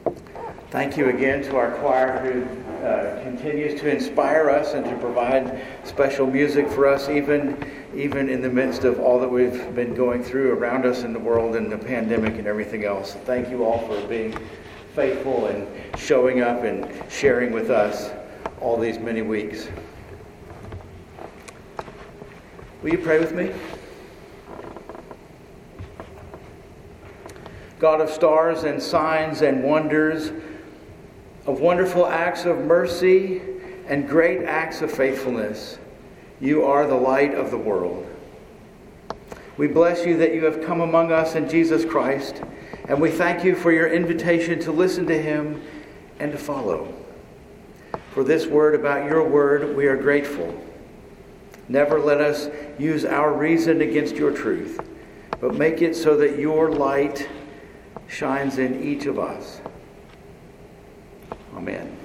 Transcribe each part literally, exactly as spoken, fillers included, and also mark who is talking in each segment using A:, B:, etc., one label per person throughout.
A: Thank you again to our choir who uh, continues to inspire us and to provide special music for us, even, even in the midst of all that we've been going through around us in the world and the pandemic and everything else. Thank you all for being faithful and showing up and sharing with us all these many weeks. Will you pray with me? God of stars and signs and wonders, of wonderful acts of mercy and great acts of faithfulness, you are the light of the world. We bless you that you have come among us in Jesus Christ, and we thank you for your invitation to listen to him and to follow. For this word about your word, we are grateful. Never let us use our reason against your truth, but make it so that your light shines in each of us. Amen.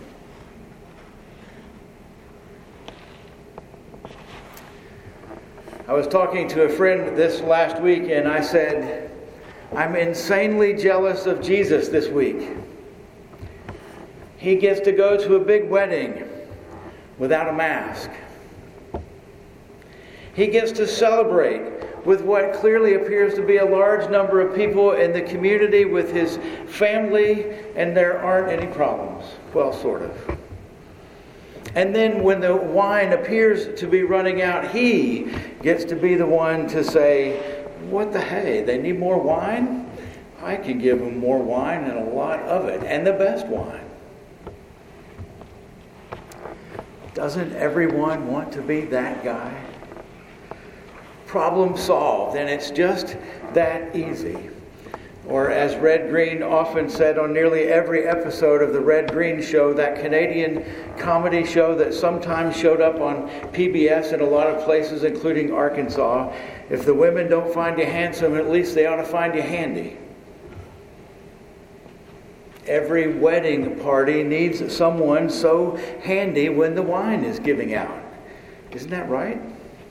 A: I was talking to a friend this last week and I said, I'm insanely jealous of Jesus this week. He gets to go to a big wedding without a mask. He gets to celebrate with what clearly appears to be a large number of people in the community with his family, and there aren't any problems. Well, sort of. And then when the wine appears to be running out, he gets to be the one to say, what the hey, they need more wine? I can give them more wine and a lot of it, and the best wine. Doesn't everyone want to be that guy? Problem solved, and it's just that easy. Or as Red Green often said on nearly every episode of the Red Green Show, that Canadian comedy show that sometimes showed up on P B S in a lot of places, including Arkansas, if the women don't find you handsome, at least they ought to find you handy. Every wedding party needs someone so handy when the wine is giving out. Isn't that right?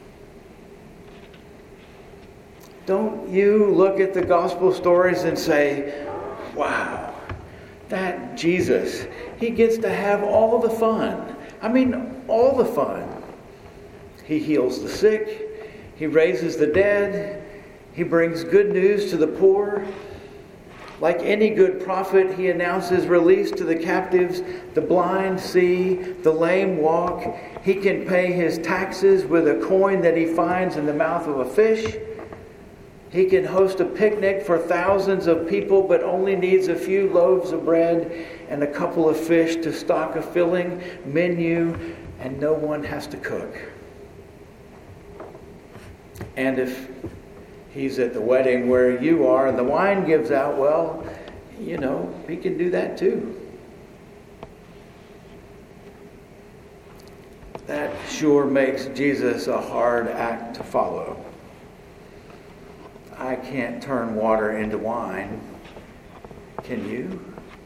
A: Don't you look at the gospel stories and say, wow, that Jesus, he gets to have all the fun. I mean, all the fun. He heals the sick. He raises the dead. He brings good news to the poor. Like any good prophet, he announces release to the captives. The blind see, the lame walk. He can pay his taxes with a coin that he finds in the mouth of a fish. He can host a picnic for thousands of people, but only needs a few loaves of bread and a couple of fish to stock a filling menu, and no one has to cook. And if he's at the wedding where you are and the wine gives out, well, you know, he can do that too. That sure makes Jesus a hard act to follow. I can't turn water into wine. Can you?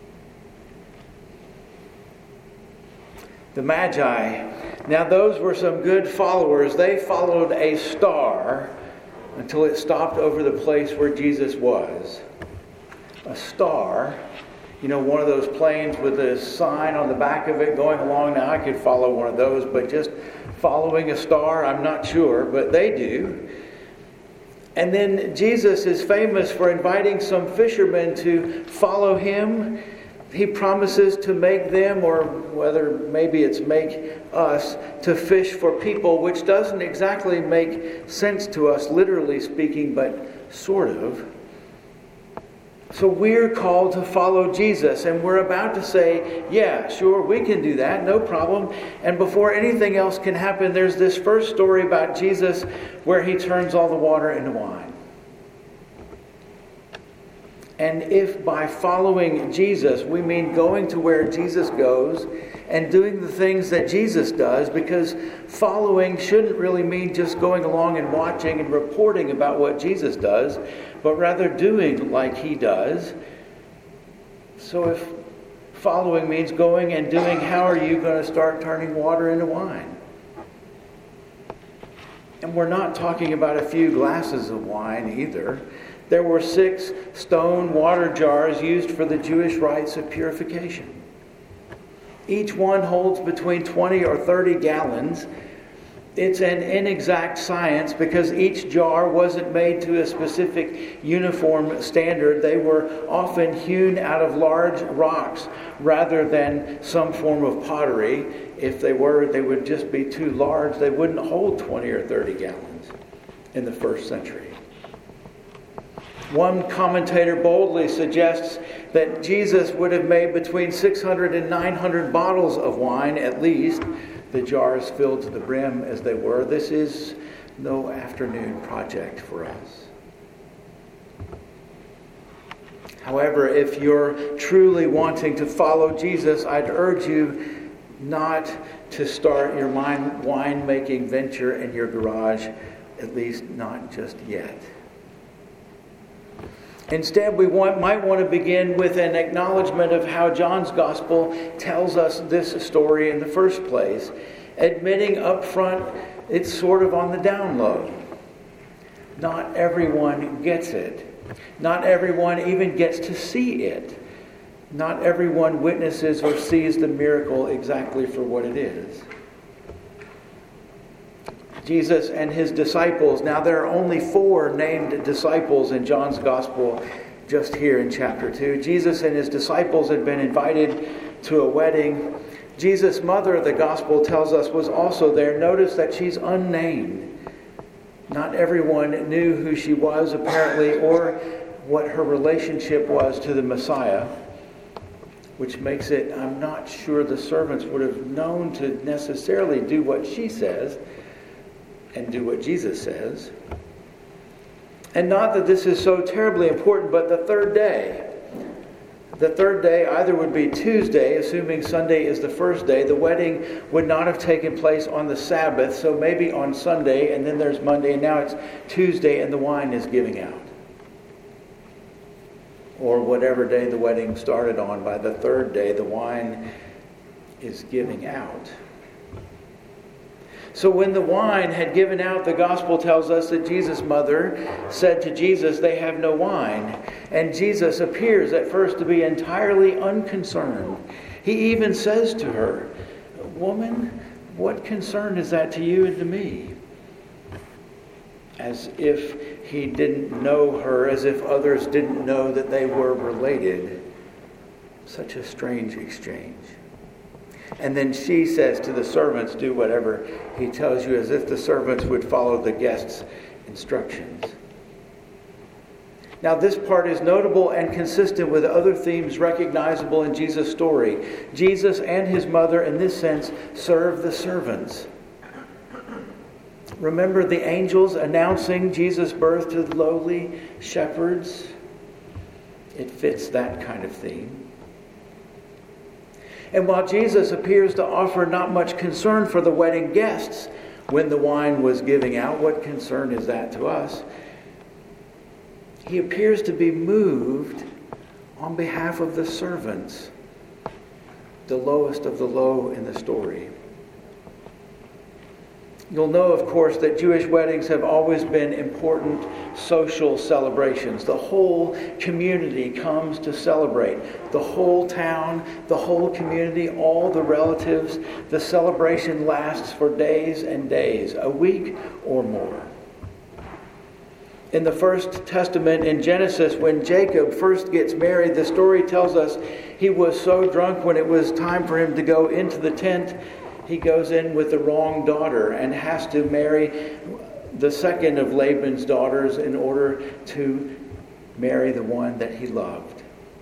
A: The Magi, now those were some good followers. They followed a star until it stopped over the place where Jesus was. A star, you know, one of those planes with a sign on the back of it going along. Now I could follow one of those, but just following a star, I'm not sure, but they do. And then Jesus is famous for inviting some fishermen to follow him. He promises to make them, or whether maybe it's make us, to fish for people, which doesn't exactly make sense to us, literally speaking, but sort of. So we're called to follow Jesus, and we're about to say, yeah, sure, we can do that, no problem. And before anything else can happen, there's this first story about Jesus where he turns all the water into wine. And if by following Jesus we mean going to where Jesus goes and doing the things that Jesus does, because following shouldn't really mean just going along and watching and reporting about what Jesus does, but rather doing like he does. So if following means going and doing, how are you going to start turning water into wine? And we're not talking about a few glasses of wine either. There were six stone water jars used for the Jewish rites of purification. Each one holds between twenty or thirty gallons. It's an inexact science because each jar wasn't made to a specific uniform standard. They were often hewn out of large rocks rather than some form of pottery. If they were, they would just be too large. They wouldn't hold twenty or thirty gallons in the first century. One commentator boldly suggests that Jesus would have made between six hundred and nine hundred bottles of wine at least, the jars filled to the brim as they were. This is no afternoon project for us. However, if you're truly wanting to follow Jesus, I'd urge you not to start your wine-making venture in your garage, at least not just yet. Instead, we want, might want to begin with an acknowledgement of how John's Gospel tells us this story in the first place, admitting up front it's sort of on the down low. Not everyone gets it. Not everyone even gets to see it. Not everyone witnesses or sees the miracle exactly for what it is. Jesus and his disciples. Now there are only four named disciples in John's Gospel just here in chapter two. Jesus and his disciples had been invited to a wedding. Jesus' mother, the Gospel tells us, was also there. Notice that she's unnamed. Not everyone knew who she was apparently or what her relationship was to the Messiah, which makes it, I'm not sure the servants would have known to necessarily do what she says and do what Jesus says. And not that this is so terribly important, but the third day. The third day either would be Tuesday, assuming Sunday is the first day. The wedding would not have taken place on the Sabbath, so maybe on Sunday, and then there's Monday, and now it's Tuesday, and the wine is giving out. Or whatever day the wedding started on, by the third day, the wine is giving out. So when the wine had given out, the Gospel tells us that Jesus' mother said to Jesus, "They have no wine." And Jesus appears at first to be entirely unconcerned. He even says to her, "Woman, what concern is that to you and to me?" As if he didn't know her, as if others didn't know that they were related. Such a strange exchange. And then she says to the servants, "Do whatever he tells you," as if the servants would follow the guest's instructions. Now this part is notable and consistent with other themes recognizable in Jesus' story. Jesus and his mother, in this sense, serve the servants. Remember the angels announcing Jesus' birth to the lowly shepherds? It fits that kind of theme. And while Jesus appears to offer not much concern for the wedding guests when the wine was giving out, what concern is that to us? He appears to be moved on behalf of the servants, the lowest of the low in the story. You'll know, of course, that Jewish weddings have always been important social celebrations. The whole community comes to celebrate. The whole town, the whole community, all the relatives. The celebration lasts for days and days, a week or more. In the First Testament, in Genesis, when Jacob first gets married, the story tells us he was so drunk when it was time for him to go into the tent, he goes in with the wrong daughter and has to marry the second of Laban's daughters in order to marry the one that he loved.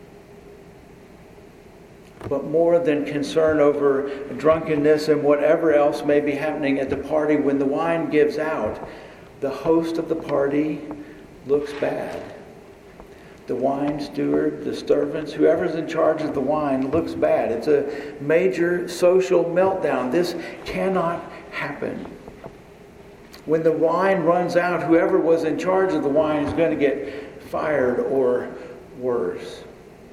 A: But more than concern over drunkenness and whatever else may be happening at the party, when the wine gives out, the host of the party looks bad. The wine steward, the servants, whoever's in charge of the wine looks bad. It's a major social meltdown. This cannot happen. When the wine runs out, whoever was in charge of the wine is going to get fired or worse.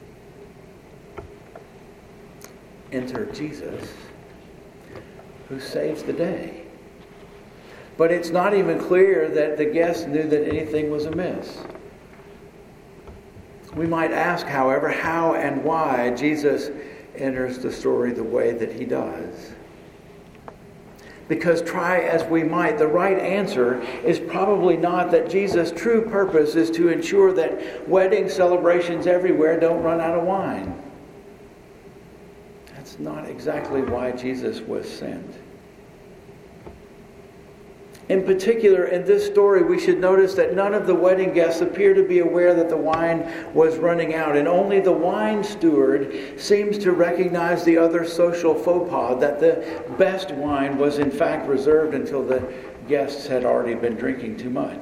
A: Enter Jesus, who saves the day. But it's not even clear that the guests knew that anything was amiss. We might ask, however, how and why Jesus enters the story the way that he does. Because try as we might, the right answer is probably not that Jesus' true purpose is to ensure that wedding celebrations everywhere don't run out of wine. That's not exactly why Jesus was sent. In particular, in this story, we should notice that none of the wedding guests appear to be aware that the wine was running out, and only the wine steward seems to recognize the other social faux pas, that the best wine was in fact reserved until the guests had already been drinking too much.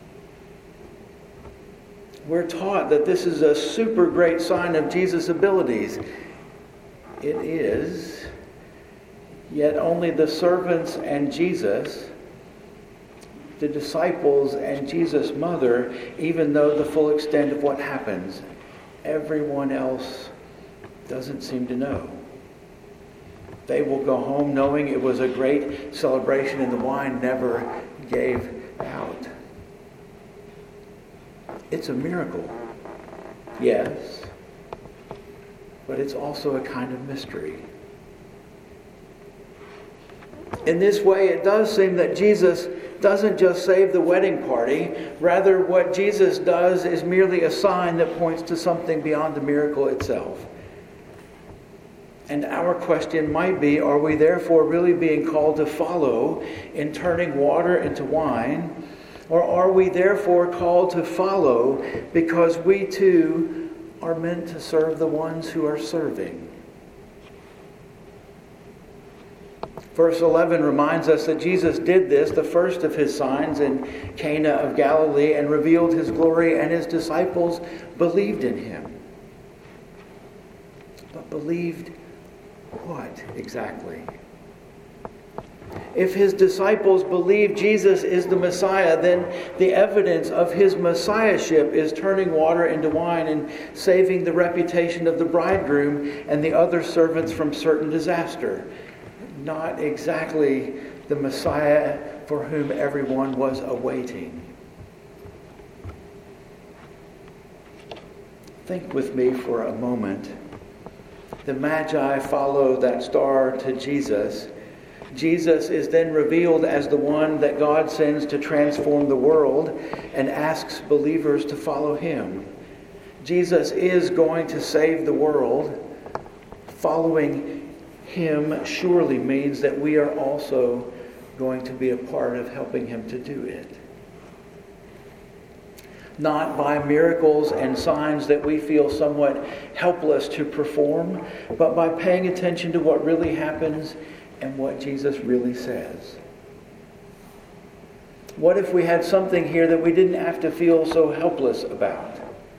A: We're taught that this is a super great sign of Jesus' abilities. It is, yet only the servants and Jesus, the disciples and Jesus' mother, even know the full extent of what happens. Everyone else doesn't seem to know. They will go home knowing it was a great celebration and the wine never gave out. It's a miracle, yes, but it's also a kind of mystery. In this way, it does seem that Jesus doesn't just save the wedding party. Rather, what Jesus does is merely a sign that points to something beyond the miracle itself. And our question might be, are we therefore really being called to follow in turning water into wine? Or are we therefore called to follow because we too are meant to serve the ones who are serving? Verse eleven reminds us that Jesus did this, the first of his signs in Cana of Galilee, and revealed his glory, and his disciples believed in him. But believed what exactly? If his disciples believe Jesus is the Messiah, then the evidence of his messiahship is turning water into wine and saving the reputation of the bridegroom and the other servants from certain disaster. Not exactly the Messiah for whom everyone was awaiting. Think with me for a moment. The Magi follow that star to Jesus. Jesus is then revealed as the one that God sends to transform the world and asks believers to follow him. Jesus is going to save the world. Following him surely means that we are also going to be a part of helping him to do it. Not by miracles and signs that we feel somewhat helpless to perform, but by paying attention to what really happens and what Jesus really says. What if we had something here that we didn't have to feel so helpless about?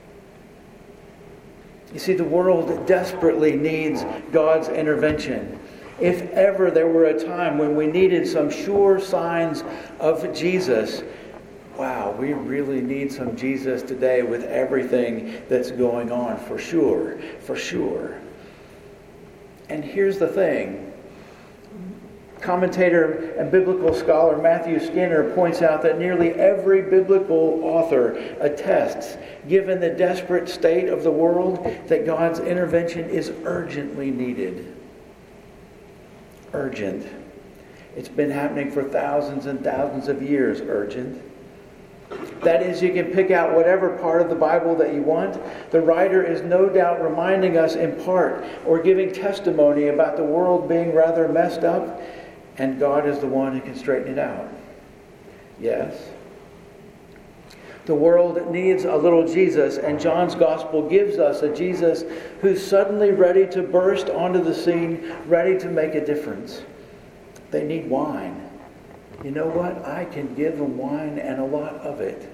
A: You see, the world desperately needs God's intervention. If ever there were a time when we needed some sure signs of Jesus, wow, we really need some Jesus today with everything that's going on, for sure, for sure. And here's the thing. Commentator and biblical scholar Matthew Skinner points out that nearly every biblical author attests, given the desperate state of the world, that God's intervention is urgently needed. Urgent. It's been happening for thousands and thousands of years, urgent. That is, you can pick out whatever part of the Bible that you want. The writer is no doubt reminding us in part or giving testimony about the world being rather messed up, and God is the one who can straighten it out. Yes. The world needs a little Jesus, and John's Gospel gives us a Jesus who's suddenly ready to burst onto the scene, ready to make a difference. They need wine. You know what? I can give them wine and a lot of it.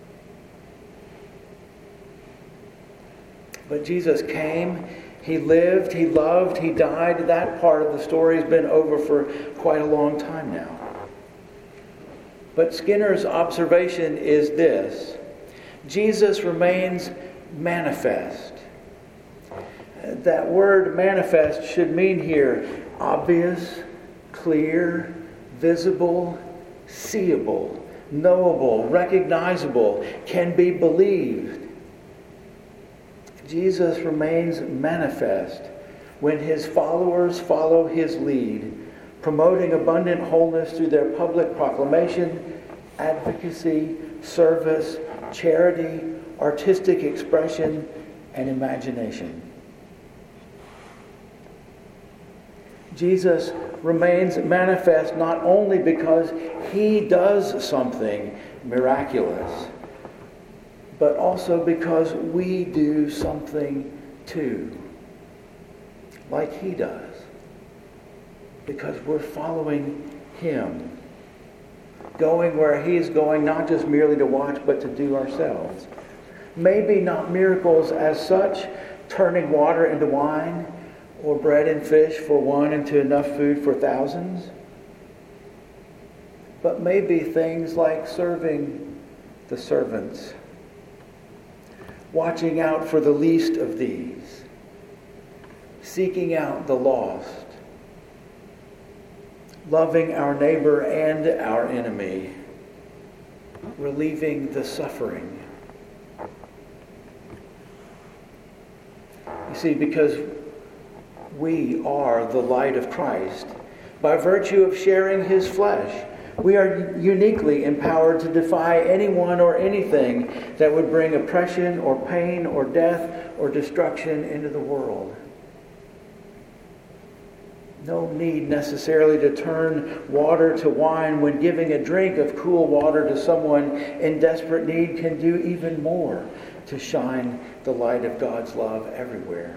A: But Jesus came, he lived, he loved, he died. That part of the story has been over for quite a long time now. But Skinner's observation is this: Jesus remains manifest. That word manifest should mean here obvious, clear, visible, seeable, knowable, recognizable, can be believed. Jesus remains manifest when his followers follow his lead, promoting abundant wholeness through their public proclamation, advocacy, service, charity, artistic expression, and imagination. Jesus remains manifest not only because he does something miraculous, but also because we do something too, like he does, because we're following him, going where he's going, not just merely to watch, but to do ourselves. Maybe not miracles as such, turning water into wine, or bread and fish for one into enough food for thousands. But maybe things like serving the servants, watching out for the least of these, seeking out the lost, loving our neighbor and our enemy, relieving the suffering. You see, because we are the light of Christ. By virtue of sharing his flesh, we are uniquely empowered to defy anyone or anything that would bring oppression or pain or death or destruction into the world. No need necessarily to turn water to wine when giving a drink of cool water to someone in desperate need can do even more to shine the light of God's love everywhere.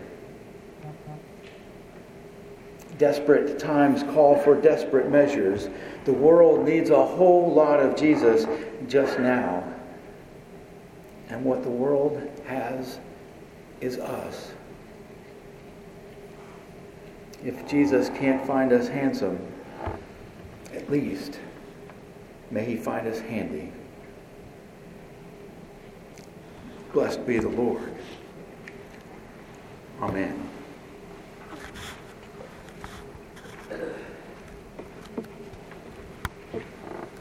A: Desperate times call for desperate measures. The world needs a whole lot of Jesus just now. And what the world has is us. If Jesus can't find us handsome, at least may he find us handy. Blessed be the Lord. Amen.